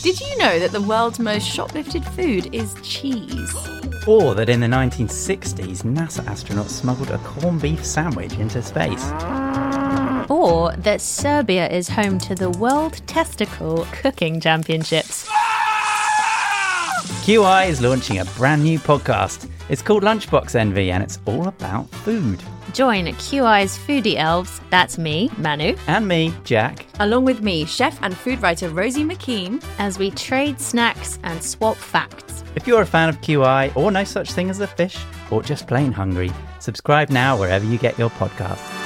Did you know that the world's most shoplifted food is cheese? Or that in the 1960s, NASA astronauts smuggled a corned beef sandwich into space. Or that Serbia is home to the World Testicle Cooking Championships. QI is launching a brand new podcast. It's called Lunchbox Envy, and it's all about food. Join QI's foodie elves, that's me, Manu, And me, Jack. Along with me, chef and food writer Rosie McKean. as we trade snacks and swap facts. If you're a fan of QI or no such thing as a fish, or just plain hungry, subscribe now wherever you get your podcasts.